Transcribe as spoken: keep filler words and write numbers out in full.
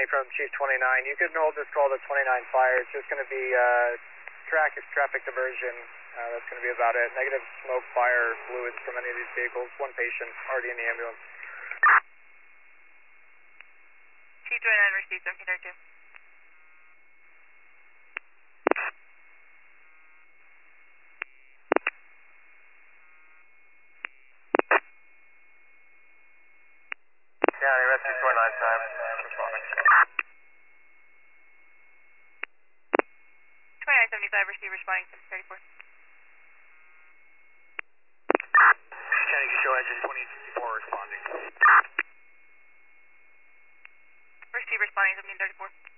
from Chief twenty-nine. You can hold this call to twenty-nine Fire. It's just going to be uh, track traffic diversion. Uh, that's going to be about it. Negative smoke, fire, fluids from any of these vehicles. One patient already in the ambulance. Chief twenty-nine received seventeen thirty-two. County, rescue four nine five, responding. twenty-nine seventy-five, receive responding to thirty-four. County, show engine twenty-four responding. Receive responding seventeen thirty-four.